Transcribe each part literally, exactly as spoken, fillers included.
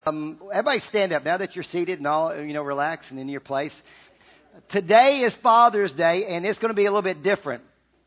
Um, everybody stand up now that you're seated and all, you know, relax and in your place. Today is Father's Day, and it's going to be a little bit different.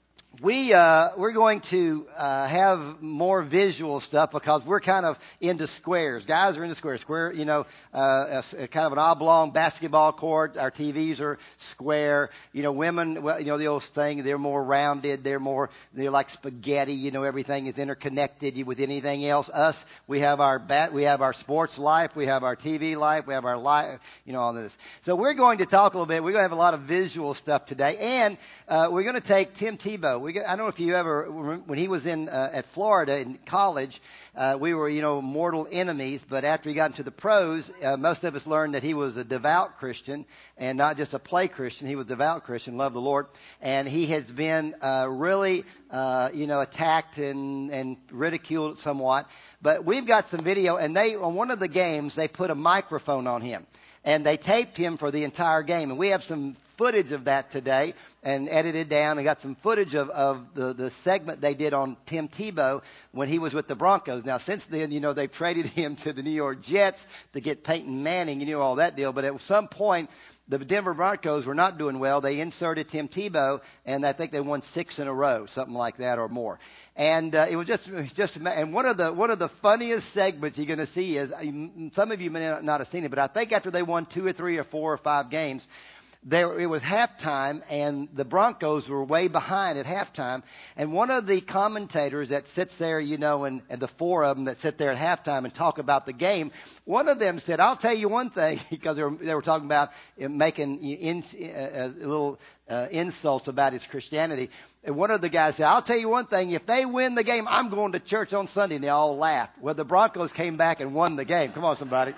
We, uh, we're going to, uh, have more visual stuff because we're kind of into squares. Guys are into squares. Square, you know, uh, a, a kind of an oblong basketball court. Our T Vs are square. You know, women, well, you know, the old thing, they're more rounded. They're more, they're like spaghetti. You know, everything is interconnected with anything else. Us, we have our bat, we have our sports life. We have our T V life. We have our life, you know, all this. So we're going to talk a little bit. We're going to have a lot of visual stuff today. And, uh, we're going to take Tim Tebow. We get, I don't know if you ever, when he was in uh, at Florida in college, uh, we were, you know, mortal enemies. But after he got into the pros, uh, most of us learned that he was a devout Christian and not just a play Christian. He was a devout Christian, loved the Lord, and he has been uh, really, uh, you know, attacked and and ridiculed somewhat. But we've got some video, and they on one of the games they put a microphone on him, and they taped him for the entire game, and we have some footage of that today and edited down and got some footage of, of the, the segment they did on Tim Tebow when he was with the Broncos. Now, since then, you know, they've traded him to the New York Jets to get Peyton Manning, you know, all that deal. But at some point, the Denver Broncos were not doing well. They inserted Tim Tebow, and I think they won six in a row, something like that or more. And uh, it was just, it was just, and one of the one of the funniest segments you're going to see is, some of you may not have seen it, but I think after they won two or three or four or five games, there, it was halftime, and the Broncos were way behind at halftime. And one of the commentators that sits there, you know, and, and the four of them that sit there at halftime and talk about the game, one of them said, "I'll tell you one thing," because they were, they were talking about making in, uh, little uh, insults about his Christianity. And one of the guys said, "I'll tell you one thing, if they win the game, I'm going to church on Sunday." And they all laughed. Well, the Broncos came back and won the game. Come on, somebody.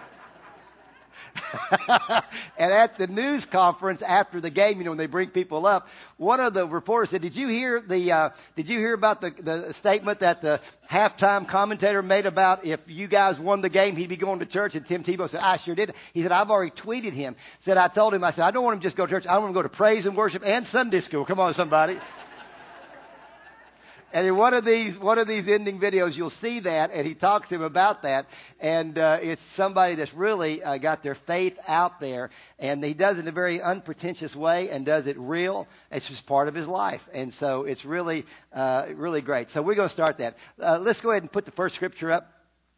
And at the news conference after the game, you know, when they bring people up, one of the reporters said, "Did you hear the? Uh, did you hear about the, the statement that the halftime commentator made about if you guys won the game, he'd be going to church?" And Tim Tebow said, "I sure did." He said, "I've already tweeted him." Said, "I told him, I said, I don't want him to just go to church. I want him to go to praise and worship and Sunday school." Come on, somebody. And in one of these, one of these ending videos, you'll see that, and he talks to him about that. And uh, it's somebody that's really uh, got their faith out there, and he does it in a very unpretentious way and does it real. It's just part of his life, and so it's really, uh, really great. So we're going to start that. Uh, let's go ahead and put the first scripture up.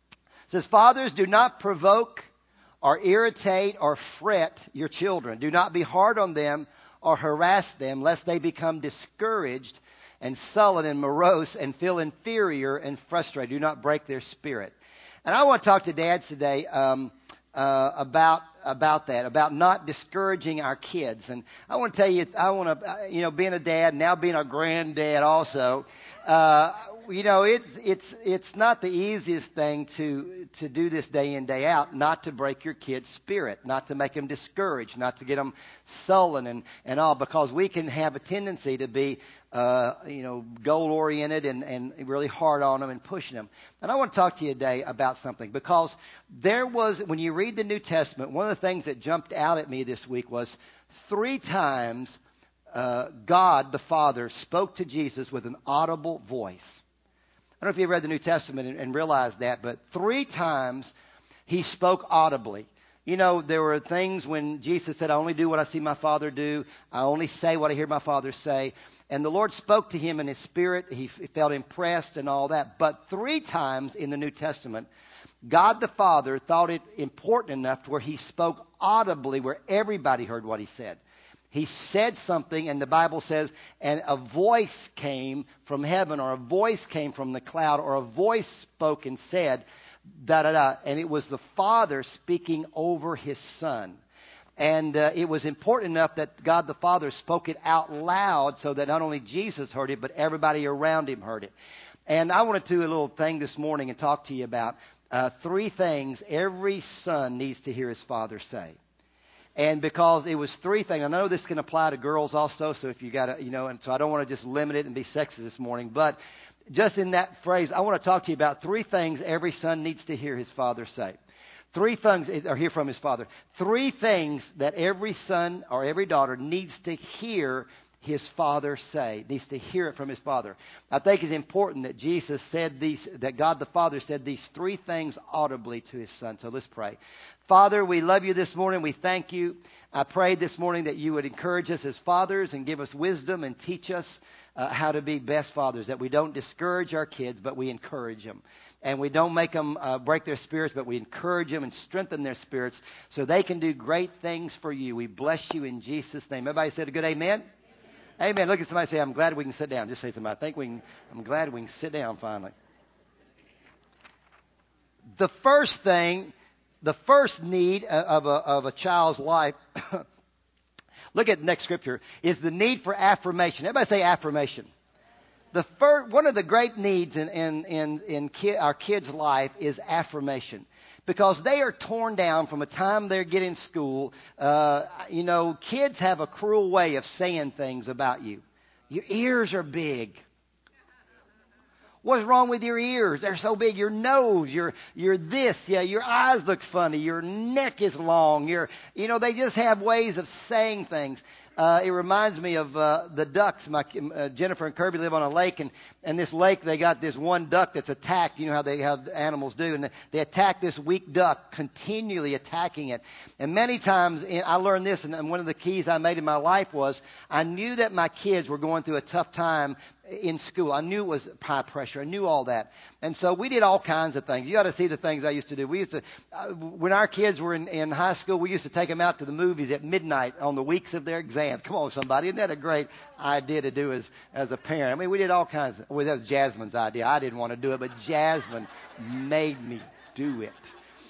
It says, "Fathers, do not provoke or irritate or fret your children. Do not be hard on them or harass them, lest they become discouraged and sullen and morose and feel inferior and frustrated. Do not break their spirit." And I want to talk to dads today um, uh, about about that, about not discouraging our kids. And I want to tell you, I want to, you know, being a dad, now being a granddad also, uh, you know, it's it's it's not the easiest thing to to do this day in, day out, not to break your kid's spirit, not to make them discouraged, not to get them sullen and, and all, because we can have a tendency to be, uh, you know, goal-oriented and, and really hard on them and pushing them. And I want to talk to you today about something, because there was, when you read the New Testament, one of the things that jumped out at me this week was three times uh, God the Father spoke to Jesus with an audible voice. I don't know if you read the New Testament and, and realized that, but three times he spoke audibly. You know, there were things when Jesus said, "I only do what I see my Father do. I only say what I hear my Father say." And the Lord spoke to him in his spirit. He, he felt impressed and all that. But three times in the New Testament, God the Father thought it important enough to where he spoke audibly, where everybody heard what he said. He said something, and the Bible says, and a voice came from heaven, or a voice came from the cloud, or a voice spoke and said, da da da. And it was the Father speaking over his Son. And uh, it was important enough that God the Father spoke it out loud so that not only Jesus heard it, but everybody around him heard it. And I want to do a little thing this morning and talk to you about uh, three things every son needs to hear his father say. And because it was three things, I know this can apply to girls also, so if you got to, you know, and so I don't want to just limit it and be sexist this morning, but just in that phrase, I want to talk to you about three things every son needs to hear his father say. Three things, or hear from his father. Three things that every son or every daughter needs to hear his Father say. Needs to hear it from his Father. I think it's important that Jesus said these, that God the Father said these three things audibly to his Son. So let's pray. Father, we love you this morning. We thank you. I prayed this morning that you would encourage us as fathers and give us wisdom and teach us uh, how to be best fathers, that we don't discourage our kids, but we encourage them. And we don't make them uh, break their spirits, but we encourage them and strengthen their spirits so they can do great things for you. We bless you in Jesus' name. Everybody said a good amen? Amen. Amen. Look at somebody and say, I'm glad we can sit down. Just say something. I think we can, I'm glad we can sit down finally. The first thing, the first need of a, of a child's life, look at the next scripture, is the need for affirmation. Everybody say affirmation. The first, one of the great needs in, in, in, in ki- our kids' life is affirmation. Because they are torn down from the time they get in school. Uh, you know, kids have a cruel way of saying things about you. Your ears are big. What's wrong with your ears? They're so big. Your nose, your your this, yeah, your eyes look funny. Your neck is long. Your, you know, they just have ways of saying things. Uh, it reminds me of uh, the ducks. My uh, Jennifer and Kirby live on a lake, and and this lake they got this one duck that's attacked. You know how they how animals do, and they attack this weak duck, continually attacking it. And many times in, I learned this, and, and one of the keys I made in my life was I knew that my kids were going through a tough time in school. I knew it was high pressure. I knew all that. And so we did all kinds of things. You ought to see the things I used to do. We used to, uh, when our kids were in, in high school, we used to take them out to the movies at midnight on the weeks of their exams. Come on, somebody. Isn't that a great idea to do as, as a parent? I mean, we did all kinds of, well, that was Jasmine's idea. I didn't want to do it, but Jasmine made me do it.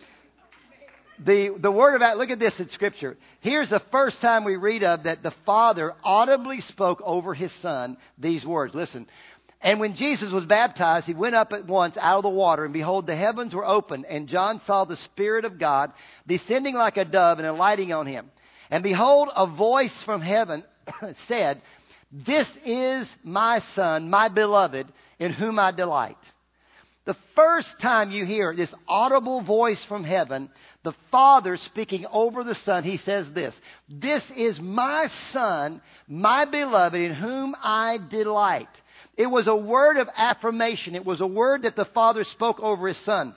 The, the word about, look at this in Scripture. Here's the first time we read of that the Father audibly spoke over his Son these words. Listen. And when Jesus was baptized, he went up at once out of the water, and behold, the heavens were opened, and John saw the Spirit of God descending like a dove and alighting on him. And behold, a voice from heaven said, This is my Son, my beloved, in whom I delight. The first time you hear this audible voice from heaven, the Father speaking over the Son, he says this, This is my Son, my beloved, in whom I delight. It was a word of affirmation. It was a word that the Father spoke over his Son.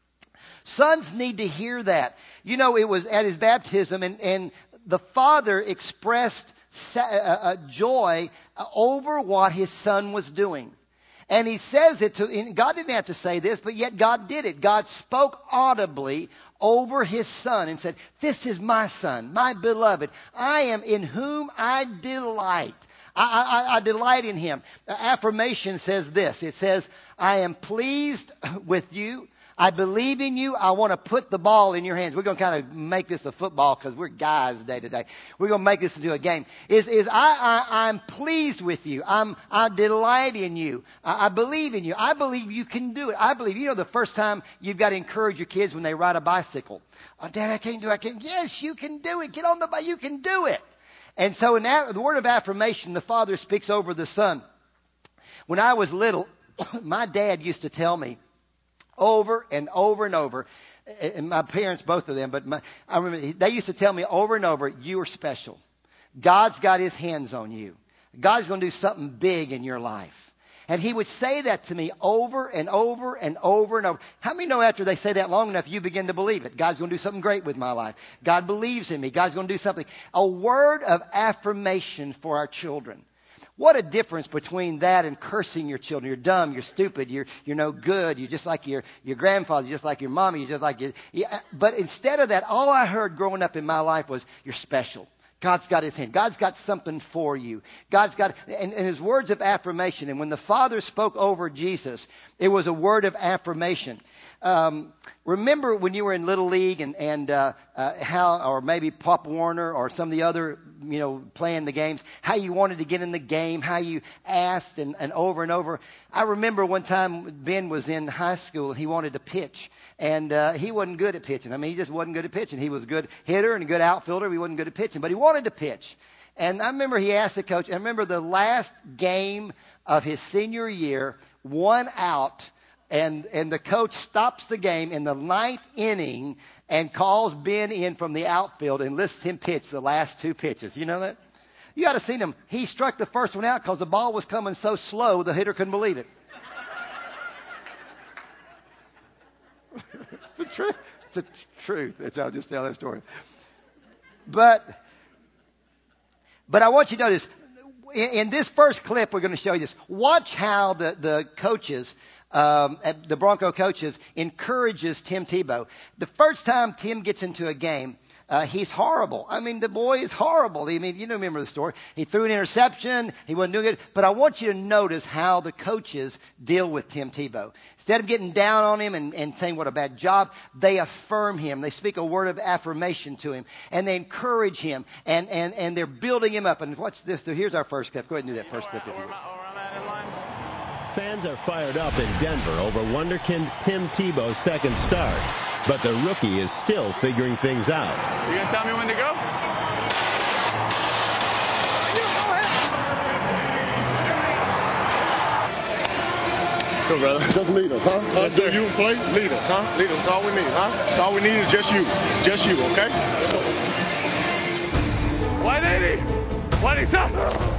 Sons need to hear that. You know, it was at his baptism, and, and the Father expressed sa- uh, uh, joy over what his Son was doing. And he says it to, and God didn't have to say this, but yet God did it. God spoke audibly over his Son and said, This is my Son, my beloved. I am in whom I delight. I, I, I delight in him. The affirmation says this. It says, I am pleased with you. I believe in you. I want to put the ball in your hands. We're going to kind of make this a football because we're guys day to day. We're going to make this into a game. Is is I, I I'm pleased with you. I'm I delight in you. I, I believe in you. I believe you can do it. I believe. You know, the first time you've got to encourage your kids when they ride a bicycle. Oh, Dad, I can't do it. I can. Yes, you can do it. Get on the bike. You can do it. And so in that, the word of affirmation, the Father speaks over the Son. When I was little, my dad used to tell me over and over and over, and my parents, both of them, but my, I remember they used to tell me over and over, you are special. God's got his hands on you. God's going to do something big in your life. And he would say that to me over and over and over and over. How many know after they say that long enough, you begin to believe it? God's going to do something great with my life. God believes in me. God's going to do something. A word of affirmation for our children. What a difference between that and cursing your children. You're dumb, you're stupid, you're you're no good, you're just like your, your grandfather, you're just like your mommy, you're just like your... Yeah, but instead of that, all I heard growing up in my life was, you're special. God's got his hand. God's got something for you. God's got, and, and his words of affirmation. And when the Father spoke over Jesus, it was a word of affirmation. Um, remember when you were in Little League and, and uh, uh, how, or maybe Pop Warner or some of the other, you know, playing the games, how you wanted to get in the game, how you asked and, and over and over. I remember one time Ben was in high school and he wanted to pitch. And uh, he wasn't good at pitching. I mean, he just wasn't good at pitching. He was a good hitter and a good outfielder. He wasn't good at pitching, but he wanted to pitch. And I remember he asked the coach, I remember the last game of his senior year, one out, and, and the coach stops the game in the ninth inning and calls Ben in from the outfield and lets him pitch the last two pitches. You know that? You ought to seen him. He struck the first one out because the ball was coming so slow the hitter couldn't believe it. It's a truth. It's a truth. It's, I'll just tell that story. But, but I want you to notice, in, in this first clip, we're going to show you this. Watch how the, the coaches, um, the Bronco coaches, encourages Tim Tebow. The first time Tim gets into a game, Uh, he's horrible. I mean, the boy is horrible. I mean, you know, remember the story. He threw an interception. He wasn't doing it. But I want you to notice how the coaches deal with Tim Tebow. Instead of getting down on him and, and saying what a bad job, they affirm him. They speak a word of affirmation to him. And they encourage him. And, and, and they're building him up. And watch this. So here's our first clip. Go ahead and do that first clip if you will. Fans are fired up in Denver over wonderkind Tim Tebow's second start. But the rookie is still figuring things out. You gonna tell me when to go? Go, brother. Just lead us, huh? Yes, Do sir. you play? Lead us, huh? Lead us. That's all we need, huh? That's all we need is just you. Just you, okay? one eighty. one eighty shot.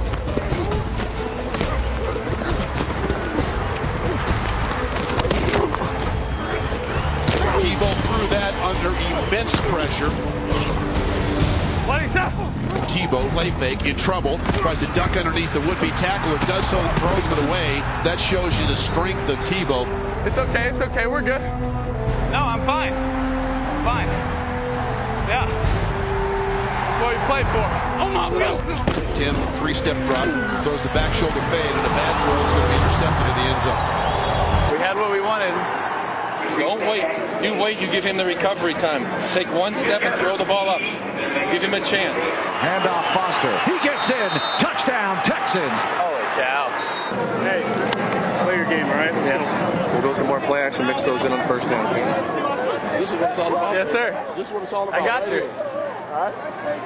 Tebow threw that under immense pressure. one eighty shot. Tebow, play fake, in trouble, tries to duck underneath the would-be tackler, does so and throws it away. That shows you the strength of Tebow. It's okay, it's okay, we're good. No, I'm fine. I'm fine. Yeah. That's what we played for. Oh my God. Tim, three-step drop, throws the back shoulder fade, and a bad throw is going to be intercepted in the end zone. We had what we wanted. Don't wait. You wait, you give him the recovery time. Take one step and throw the ball up. Give him a chance. Handoff Foster. He gets in. Touchdown, Texans. Holy cow. Hey, play your game, all right? Yes. We'll go some more play action, mix those in on first down. This is what it's all about. Yes, sir. This is what it's all about. I got you. All right?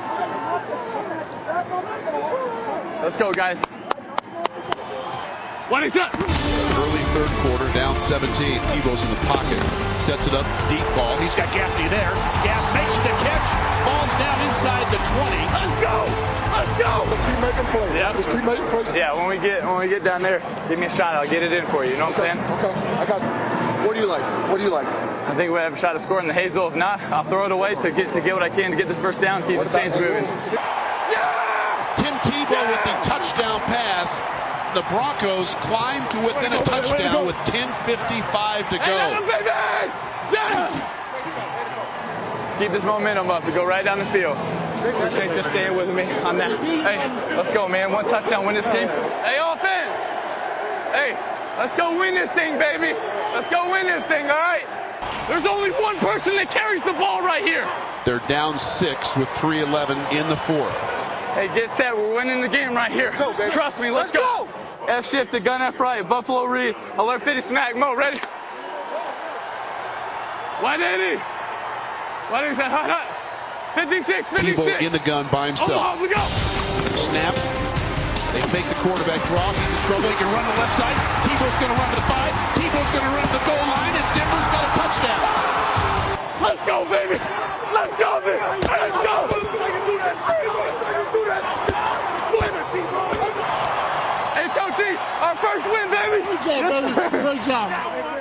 Let's go, guys. What is that? Early third quarter, down seventeen. Tebow's in the pocket. Sets it up, deep ball. He's got Gaffney there. Gaff makes the catch. Ball's down inside the twenty. Let's go! Let's go! Let's keep making plays. Yeah. Let's keep making plays. Yeah, when we get when we get down there, give me a shot. I'll get it in for you. You know what Okay, I'm saying? okay. I got you. What do you like? What do you like? I think we have a shot to score in the Hazel. If not, I'll throw it away to get to get what I can to get this first down, keep the chains moving. Tim Tebow with the touchdown pass. The Broncos climb to within a touchdown with ten fifty-five to go. Yeah. Keep this momentum up. We go right down the field. Appreciate you staying with me on that. Hey, let's go, man. One touchdown, win this game. Hey, offense. Hey, let's go win this thing, baby. Let's go win this thing, all right? There's only one person that carries the ball right here. They're down six with three eleven in the fourth. Hey, get set. We're winning the game right here. Let's go, baby. Trust me. Let's, Let's go. go. F shift to gun F right. Buffalo Reed. Alert fifty smack. Mo, ready? one eighty. one eighty. Hot, hot. fifty-six, fifty-six. Tebow in the gun by himself. Oh, we go. Snap. They fake the quarterback draw. He's in trouble. He can run to the left side. Tebow's going to run to the five. Tebow's going to run to the goal line, and Denver's got a touchdown. Let's go, baby. Let's go, baby. Let's go. Hey, Coachy, our first win, baby. Good job, baby. Great job.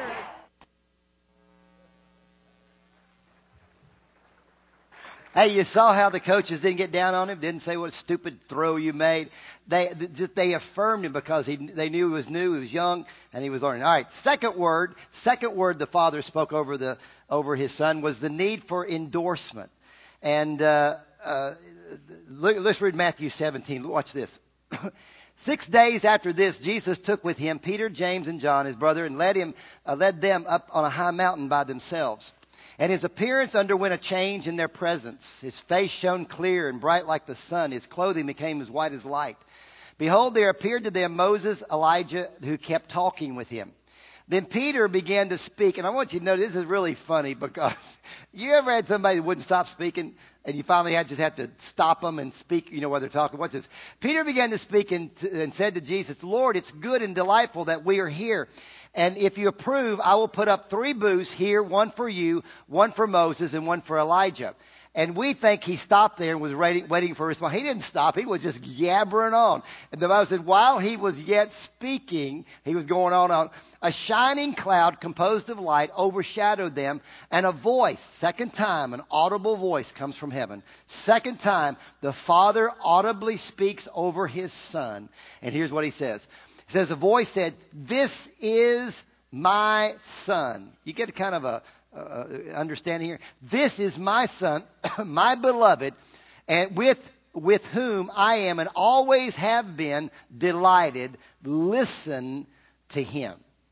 Hey, you saw how the coaches didn't get down on him, didn't say what a stupid throw you made. They just they affirmed him because he they knew he was new, he was young, and he was learning. All right, second word, second word the father spoke over the over his son was the need for endorsement. And uh, uh, look, let's read Matthew seventeen. Watch this. Six days after this, Jesus took with him Peter, James, and John, his brother, and led him uh, led them up on a high mountain by themselves. And his appearance underwent a change in their presence. His face shone clear and bright like the sun. His clothing became as white as light. Behold, there appeared to them Moses, Elijah, who kept talking with him. Then Peter began to speak. And I want you to know this is really funny because you ever had somebody that wouldn't stop speaking and you finally had just had to stop them and speak, you know, while they're talking. What's this? Peter began to speak and, and said to Jesus, Lord, it's good and delightful that we are here. And if you approve, I will put up three booths here, one for you, one for Moses, and one for Elijah. And we think he stopped there and was waiting, waiting for a response. He didn't stop. He was just yabbering on. And the Bible said, while he was yet speaking, he was going on and on, a shining cloud composed of light overshadowed them, and a voice, second time, an audible voice comes from heaven. Second time, the Father audibly speaks over his Son. And here's what he says. He says, a voice said, "This is my Son." You get kind of a Uh, understanding here. This is my Son, my beloved, and with with whom I am and always have been delighted. Listen to him.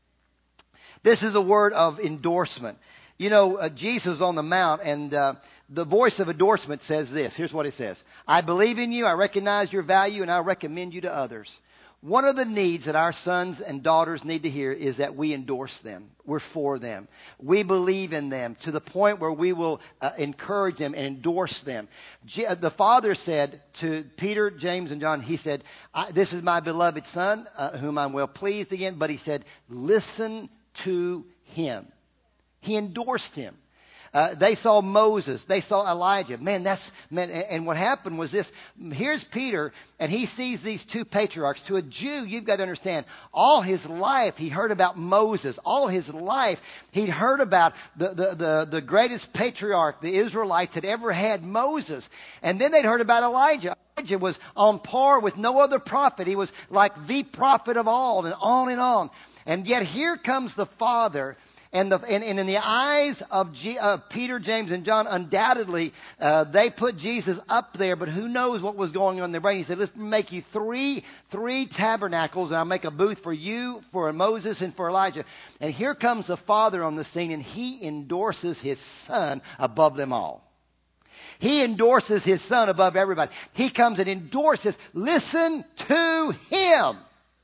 This is a word of endorsement. You know, uh, Jesus on the Mount, and uh, the voice of endorsement says this. Here's what it says. I believe in you, I recognize your value, and I recommend you to others. One of the needs that our sons and daughters need to hear is that we endorse them. We're for them. We believe in them to the point where we will uh, encourage them and endorse them. G- the Father said to Peter, James, and John, he said, I, this is my beloved Son, uh, whom I'm well pleased again. But he said, listen to him. He endorsed him. Uh, they saw Moses. They saw Elijah. Man, that's man. And what happened was this. Here's Peter, and he sees these two patriarchs. To a Jew, you've got to understand, all his life he heard about Moses. All his life he'd heard about the, the, the, the greatest patriarch the Israelites had ever had, Moses. And then they'd heard about Elijah. Elijah was on par with no other prophet. He was like the prophet of all, and on and on. And yet here comes the Father. And, the, and, and in the eyes of G, uh, Peter, James, and John, undoubtedly, uh, they put Jesus up there, but who knows what was going on in their brain. He said, let's make you three, three tabernacles, and I'll make a booth for you, for Moses, and for Elijah. And here comes the Father on the scene, and he endorses his Son above them all. He endorses his Son above everybody. He comes and endorses, listen to him.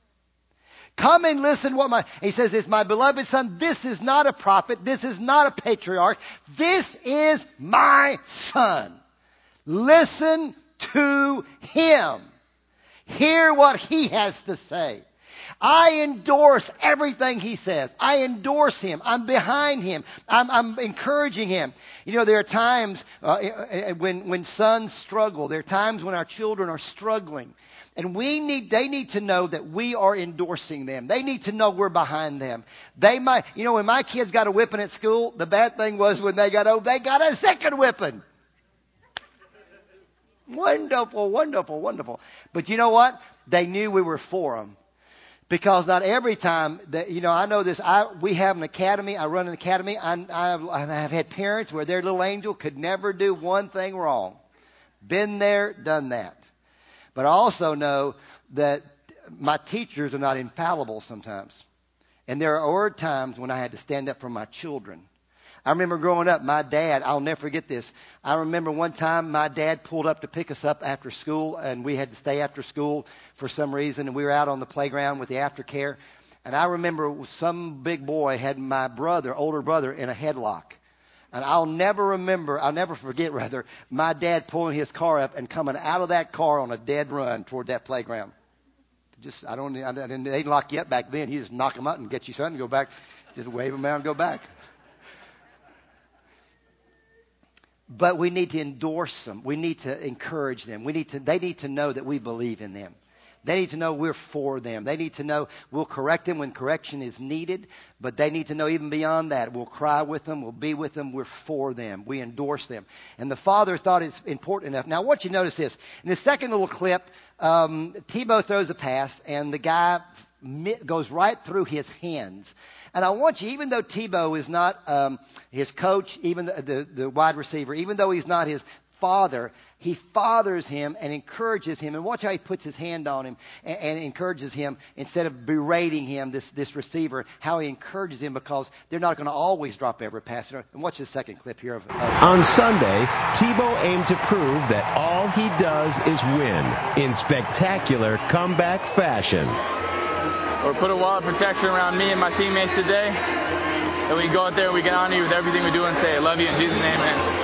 Come and listen what my, he says, it's my beloved Son. This is not a prophet. This is not a patriarch. This is my Son. Listen to him. Hear what he has to say. I endorse everything he says. I endorse him. I'm behind him. I'm, I'm encouraging him. You know, there are times uh, when, when sons struggle. There are times when our children are struggling. And we need, they need to know that we are endorsing them. They need to know we're behind them. They might, you know, when my kids got a whipping at school, the bad thing was when they got old, they got a second whipping. Wonderful, wonderful, wonderful. But you know what? They knew we were for them. Because not every time that, you know, I know this, I, we have an academy, I run an academy. I, I, I have had parents where their little angel could never do one thing wrong. Been there, done that. But I also know that my teachers are not infallible sometimes. And there are times when I had to stand up for my children. I remember growing up, my dad, I'll never forget this. I remember one time my dad pulled up to pick us up after school, and we had to stay after school for some reason, and we were out on the playground with the aftercare. And I remember some big boy had my brother, older brother, in a headlock. And I'll never remember, I'll never forget, rather, my dad pulling his car up and coming out of that car on a dead run toward that playground. Just, I don't, I didn't, they didn't lock you up back then. You just knock them out and get you something and go back. Just wave them out and go back. But we need to endorse them. We need to encourage them. We need to, they need to know that we believe in them. They need to know we're for them. They need to know we'll correct them when correction is needed. But they need to know even beyond that. We'll cry with them. We'll be with them. We're for them. We endorse them. And the Father thought it's important enough. Now, I want you to notice this. In the second little clip, um, Tebow throws a pass, and the guy goes right through his hands. And I want you, even though Tebow is not um, his coach, even the, the, the wide receiver, even though he's not his father, he fathers him and encourages him. And watch how he puts his hand on him and, and encourages him instead of berating him, this, this receiver, how he encourages him, because they're not going to always drop every pass. And watch the second clip here. Of, of On Sunday, Tebow aimed to prove that all he does is win in spectacular comeback fashion. Or put a wall of protection around me and my teammates today. And we go out there and we can honor you with everything we do and say, I love you in Jesus' name, amen.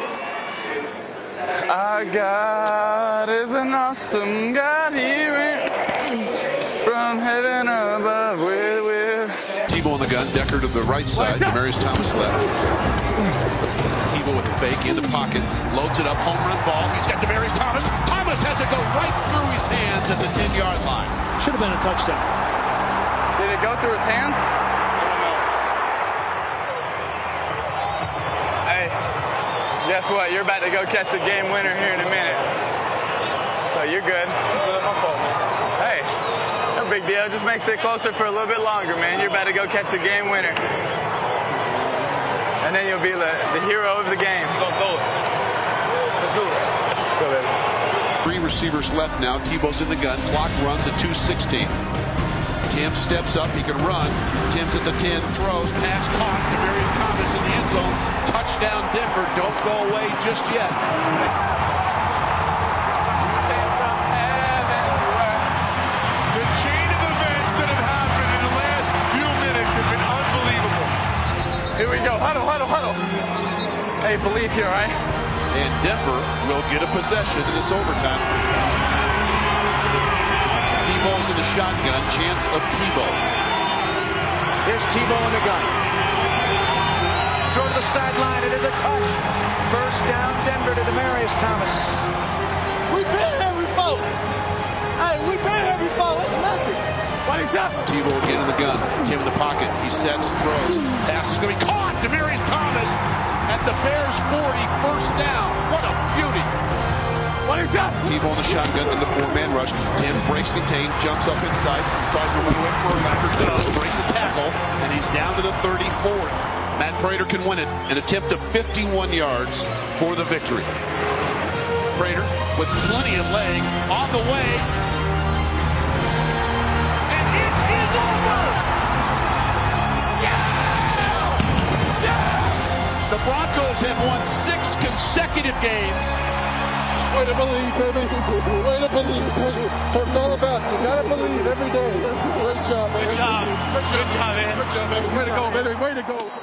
Our God is an awesome God. He went from heaven above with, with. Tebow Decker to the right side. Demarius Thomas left. Tebow with a fake in the pocket. Loads it up. Home run ball. He's got Demarius Thomas. Thomas has it go right through his hands at the ten-yard line. Should have been a touchdown. Did it go through his hands? Hey, guess what? You're about to go catch the game winner here in a minute. So you're good. Hey, no big deal. Just makes it closer for a little bit longer, man. You're about to go catch the game winner. And then you'll be the, the hero of the game. We're going to throw it. Let's do it. Go ahead. Three receivers left now. Tebow's in the gun. Clock runs at two sixteen. Tim steps up. He can run. Tim's at the ten. Throws. Pass caught. Demarius Thomas in the end zone. Touchdown Denver. Don't go away just yet. The chain of events that have happened in the last few minutes have been unbelievable. Here we go. Huddle, huddle, huddle. Hey, believe here, all right? And Denver will get a possession in this overtime. Tebow's in the shotgun. Chance of Tebow. Here's Tebow in the gun. Throw to the sideline. It is a touch. First down, Denver to Demarius Thomas. We been here before. Hey, we been here before. It's nothing. What is up? Tebow again in the gun. Tim in the pocket. He sets, throws. Pass is going to be caught. Demarius Thomas at the Bears forty. First down. What a beauty. What is up? Tebow in the shotgun in the four-man rush. Tim breaks contain, jumps up inside, tries to run away from Urlacher, does, breaks a tackle, and he's down to the thirty-four. Matt Prater can win it. An attempt of fifty-one yards for the victory. Prater with plenty of leg on the way. And it is over! Yeah! Yeah! The Broncos have won six consecutive games. Way to believe, baby. Way to believe, baby. That's what it's all about. You gotta believe every day. Great job, man. Good job. Good job, man. Good job, baby. Way to go, baby. Way to go.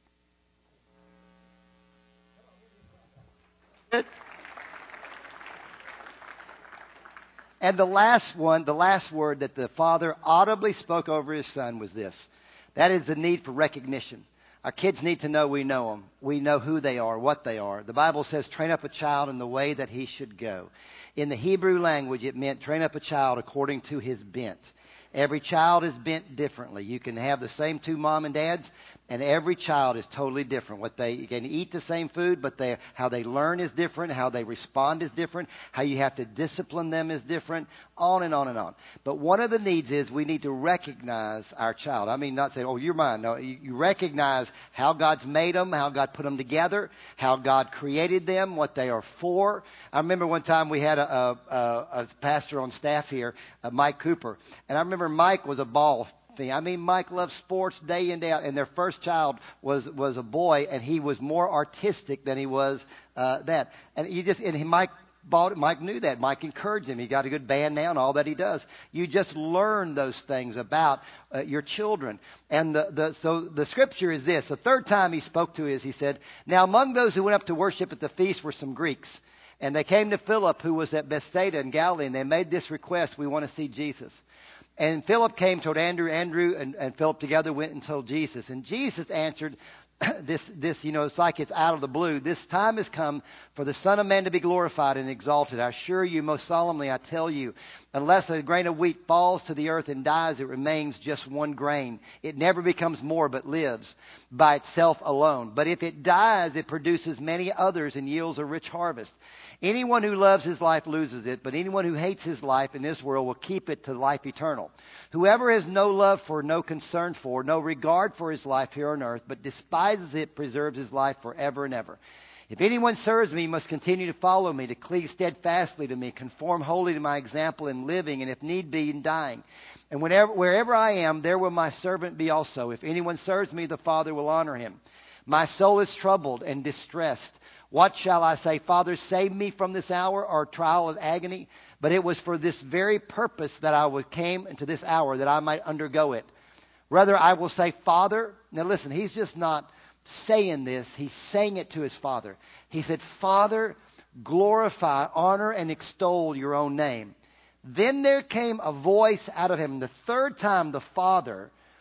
And the last one, the last word that the Father audibly spoke over his Son was this. That is the need for recognition. Our kids need to know we know them. We know who they are, what they are. The Bible says, train up a child in the way that he should go. In the Hebrew language, it meant train up a child according to his bent. Every child is bent differently. You can have the same two mom and dads, and every child is totally different. What they you can eat the same food, but they, how they learn is different. How they respond is different. How you have to discipline them is different. On and on and on. But one of the needs is we need to recognize our child. I mean, not say, "Oh, you're mine." No, you, you recognize how God's made them, how God put them together, how God created them, what they are for. I remember one time we had a, a, a, a pastor on staff here, uh, Mike Cooper, and I remember Mike was a ball. I mean, Mike loved sports day in, day out, and their first child was, was a boy, and he was more artistic than he was uh, that. And you just and he, Mike bought it. Mike knew that. Mike encouraged him. He got a good band now and all that he does. You just learn those things about uh, your children. And the, the so the scripture is this. The third time he spoke to us, he said, "Now among those who went up to worship at the feast were some Greeks. And they came to Philip, who was at Bethsaida in Galilee, and they made this request, 'We want to see Jesus.' And Philip came, told Andrew, Andrew and, and Philip together went and told Jesus. And Jesus answered, this, this, you know, it's like it's out of the blue. 'This time has come for the Son of Man to be glorified and exalted. I assure you, most solemnly, I tell you, unless a grain of wheat falls to the earth and dies, it remains just one grain. It never becomes more, but lives by itself alone. But if it dies, it produces many others and yields a rich harvest. Anyone who loves his life loses it, but anyone who hates his life in this world will keep it to life eternal. Whoever has no love for, no concern for, no regard for his life here on earth, but despises it, preserves his life forever and ever. If anyone serves me, he must continue to follow me, to cleave steadfastly to me, conform wholly to my example in living, and if need be, in dying. And whenever, wherever I am, there will my servant be also. If anyone serves me, the Father will honor him. My soul is troubled and distressed. What shall I say? Father, save me from this hour or trial and agony. But it was for this very purpose that I came into this hour, that I might undergo it. Rather, I will say, Father. Now listen, he's just not saying this. He's saying it to his Father. He said, Father, glorify, honor, and extol your own name. Then there came a voice out of heaven. The third time the Father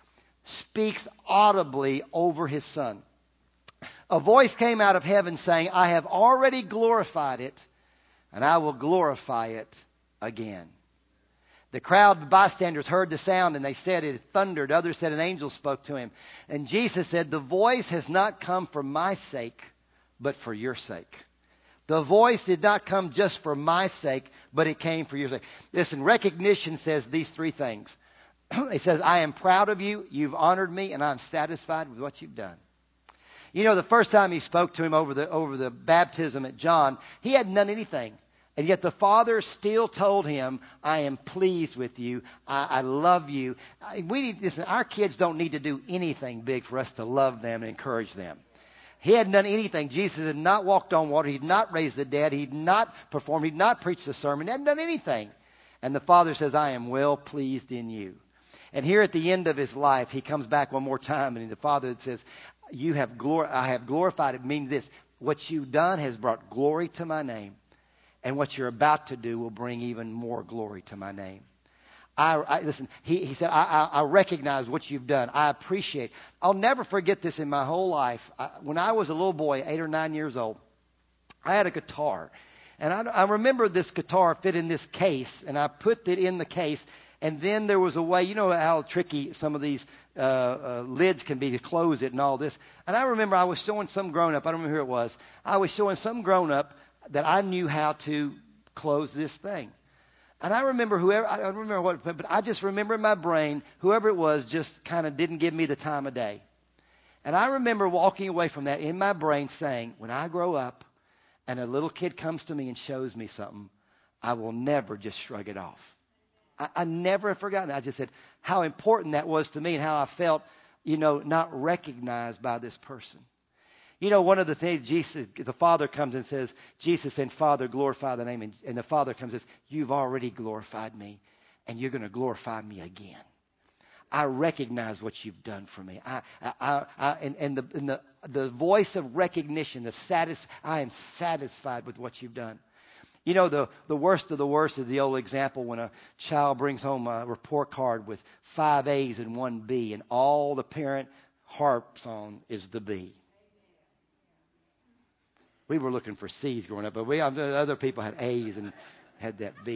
speaks audibly over his Son. A voice came out of heaven saying, I have already glorified it, and I will glorify it again. The crowd of bystanders heard the sound, and they said it thundered. Others said an angel spoke to him. And Jesus said, the voice has not come for my sake, but for your sake. The voice did not come just for my sake, but it came for your sake. Listen, recognition says these three things. It says, I am proud of you, you've honored me, and I'm satisfied with what you've done. You know, the first time he spoke to him over the over the baptism at John, he hadn't done anything. And yet the Father still told him, I am pleased with you. I, I love you. I, we need, listen, our kids don't need to do anything big for us to love them and encourage them. He hadn't done anything. Jesus had not walked on water. He'd not raised the dead. He'd not performed. He'd not preached a sermon. He hadn't done anything. And the Father says, I am well pleased in you. And here at the end of his life, he comes back one more time, and the Father says, "You have glor- I have glorified it." Meaning this: what you've done has brought glory to my name, and what you're about to do will bring even more glory to my name. I, I listen. He, he said, I, I, "I recognize what you've done. I appreciate." I'll never forget this in my whole life. I, when I was a little boy, eight or nine years old, I had a guitar, and I, I remember this guitar fit in this case, and I put it in the case. And then there was a way, you know how tricky some of these uh, uh, lids can be to close it and all this. And I remember I was showing some grown-up, I don't remember who it was, I was showing some grown-up that I knew how to close this thing. And I remember whoever, I don't remember what, but I just remember in my brain, whoever it was just kind of didn't give me the time of day. And I remember walking away from that in my brain saying, when I grow up and a little kid comes to me and shows me something, I will never just shrug it off. I, I never have forgotten that. I just said how important that was to me and how I felt, you know, not recognized by this person. You know, one of the things Jesus, the Father comes and says, Jesus and Father glorify the name. And, and the Father comes and says, you've already glorified me and you're going to glorify me again. I recognize what you've done for me. I, I, I, I and, and, the, and the, the voice of recognition, the satis, I am satisfied with what you've done. You know, the, the worst of the worst is the old example when a child brings home a report card with five A's and one B, and all the parent harps on is the B. We were looking for C's growing up, but we other people had A's and had that B.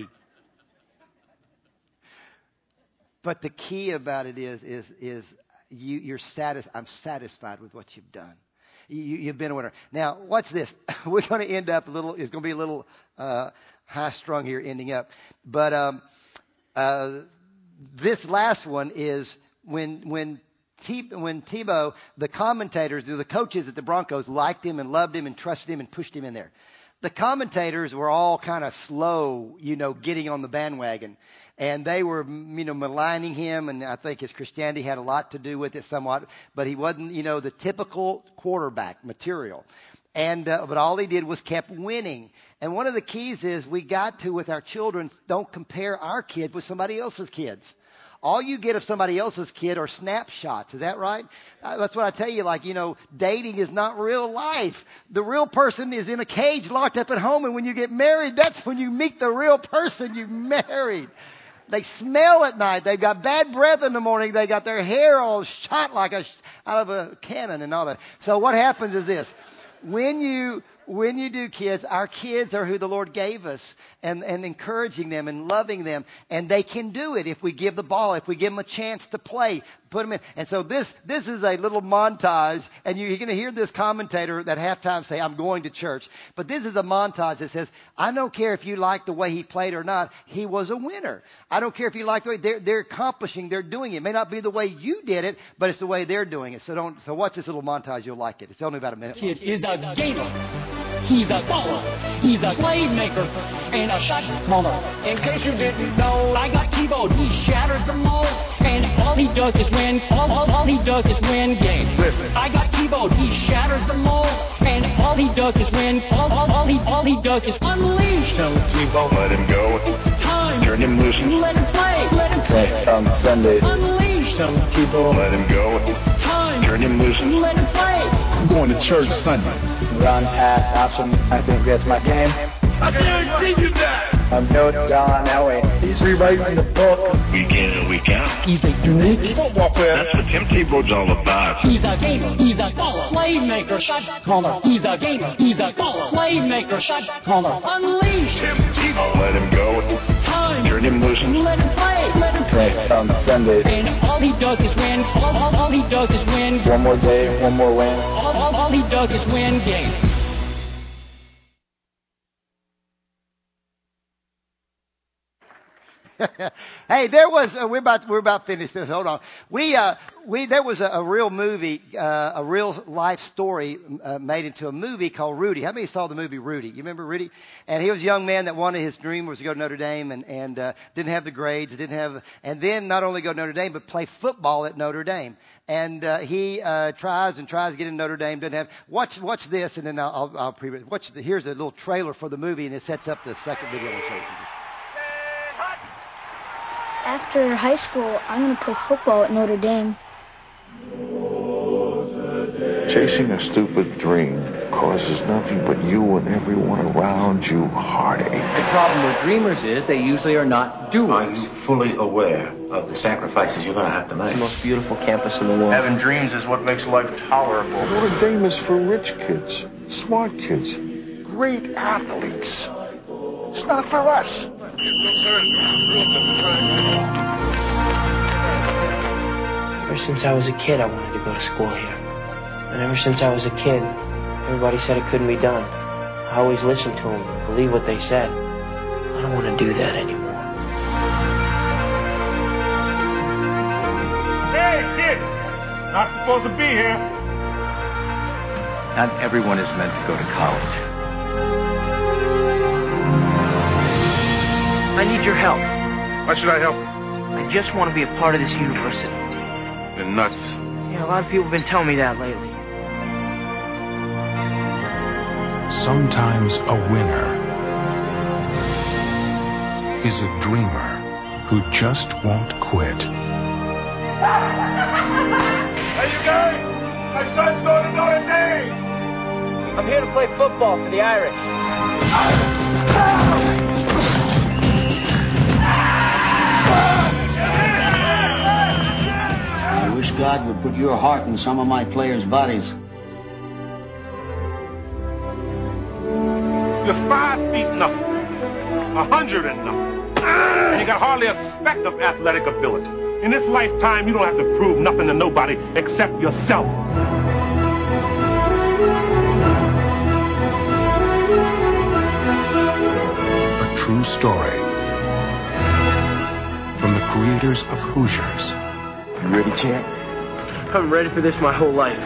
But the key about it is, is, is you, you're satis- I'm satisfied with what you've done. You, you've been a winner. Now, watch this. We're going to end up a little, it's going to be a little uh, high-strung here ending up. But um, uh, this last one is when when T- when Tebow, the commentators, the coaches at the Broncos liked him and loved him and trusted him and pushed him in there. The commentators were all kind of slow, you know, getting on the bandwagon. And they were, you know, maligning him, and I think his Christianity had a lot to do with it somewhat. But he wasn't, you know, the typical quarterback material. And uh, but all he did was kept winning. And one of the keys is we got to, with our children, don't compare our kids with somebody else's kids. All you get of somebody else's kid are snapshots. Is that right? Uh, that's what I tell you. Like, you know, dating is not real life. The real person is in a cage locked up at home. And when you get married, that's when you meet the real person you married. They smell at night. They've got bad breath in the morning. They got their hair all shot like a, out of a cannon and all that. So what happens is this. When you, when you do kids, our kids are who the Lord gave us, and, and encouraging them and loving them. And they can do it if we give the ball, if we give them a chance to play, put them in. And so this, this is a little montage, and you're going to hear this commentator at halftime say, I'm going to church. But this is a montage that says, I don't care if you like the way he played or not. He was a winner. I don't care if you like the way they're, they're accomplishing, they're doing it. It may not be the way you did it, but it's the way they're doing it. So don't, so watch this little montage. You'll like it. It's only about a minute. Kid is a gamer. He's a baller. He's a playmaker and a shot caller. In case you didn't know, I got Tebow. He shattered the mold, and all he does is win. All, all, all he does is win games. Listen, I got Tebow. He shattered the mold, and all he does is win. All, all, all he, all he does is unleash. Tell Tebow, let him go. It's time. Turn him loose. Let him play. Let him play. On Sunday. Unleash. Tell Tebow, let him go. It's time. Turn him loose. Let him play. I'm going to church Sunday. Run, pass, option. I think that's my game. I guarantee you that. I'm Joe John Elway. He's rewriting the book. Week in and week out. He's a unique football player. That's what Tim Tebow's all about. He's a gamer. He's a baller. Playmaker. Shot caller. He's a gamer. He's a baller. Playmaker. Shot caller. Unleash Tim Tebow. Let him go. It's time. Turn him loose. Let him play. Let him play. On Sunday. And all he does is win. All, all, all he does is win. One more day, one more win. All, all, all he does is win games. Hey, there was uh, we're about we're about finished. Hold on. We uh we there was a, a real movie, uh, a real life story uh, made into a movie called Rudy. How many saw the movie Rudy? You remember Rudy? And he was a young man that wanted his dream was to go to Notre Dame and and uh, didn't have the grades, didn't have, and then not only go to Notre Dame but play football at Notre Dame. And uh, he uh, tries and tries to get into Notre Dame. Doesn't have. Watch watch this, and then I'll I'll, I'll pre- watch. The, here's a little trailer for the movie, and it sets up the second video I'm going to show you. After high school, I'm going to play football at Notre Dame. Chasing a stupid dream causes nothing but you and everyone around you heartache. The problem with dreamers is they usually are not doers. Are you fully aware of the sacrifices you're going to have to make? It's the most beautiful campus in the world. Having dreams is what makes life tolerable. Notre Dame is for rich kids, smart kids, great athletes. It's not for us. Ever since I was a kid, I wanted to go to school here. And ever since I was a kid, everybody said it couldn't be done. I always listened to them and believed what they said. I don't want to do that anymore. Hey, kid! Not supposed to be here. Not everyone is meant to go to college. I need your help. Why should I help? I just want to be a part of this university. You're nuts. Yeah, a lot of people have been telling me that lately. Sometimes a winner is a dreamer who just won't quit. Hey, you guys! My son's going to Notre Dame! I'm here to play football for the Irish. I wish God would put your heart in some of my players' bodies. You're five feet nothing, a hundred and nothing, and you got hardly a speck of athletic ability. In this lifetime, you don't have to prove nothing to nobody except yourself. A true story from the creators of Hoosiers. You ready, champ? I'm ready for this my whole life.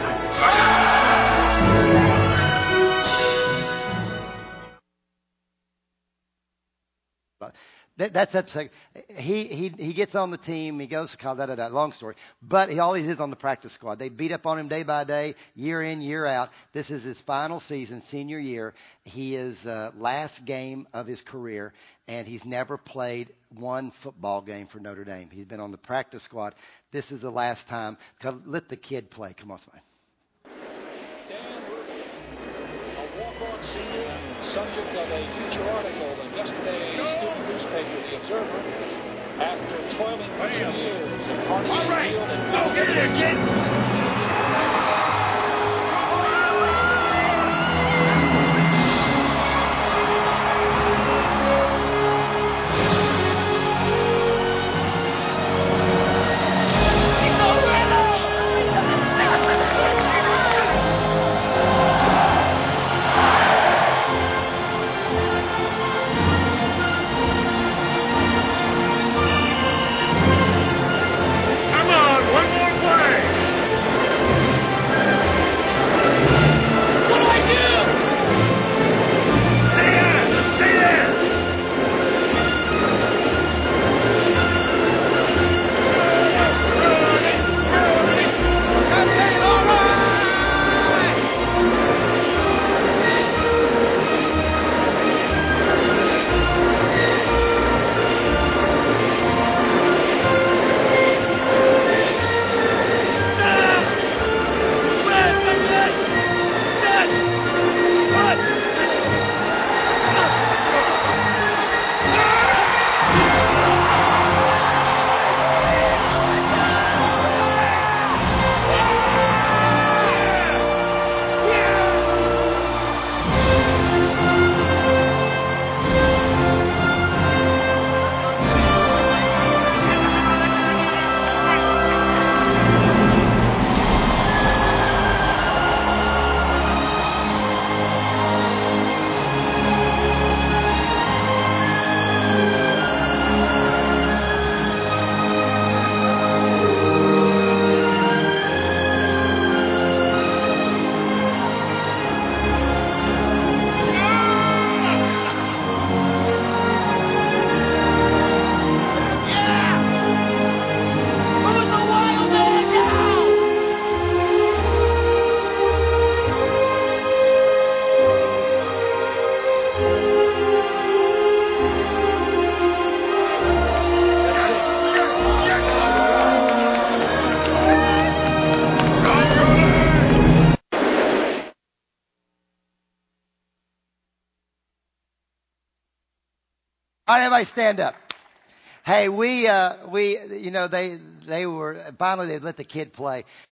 That, that's that's like, he he he gets on the team. He goes to college. Da, da, da, long story, but he always is on the practice squad. They beat up on him day by day, year in, year out. This is his final season, senior year. He is uh, last game of his career, and he's never played one football game for Notre Dame. He's been on the practice squad. This is the last time. Let the kid play. Come on, somebody. Dan Ruby, a walk-on senior, subject of a feature article in yesterday's student newspaper, The Observer. After toiling for two years at Carnegie All right, Field and go get it, kid! Come on, one more play! All right, everybody stand up. Hey, we, uh, we, you know, they, they were, finally they let the kid play.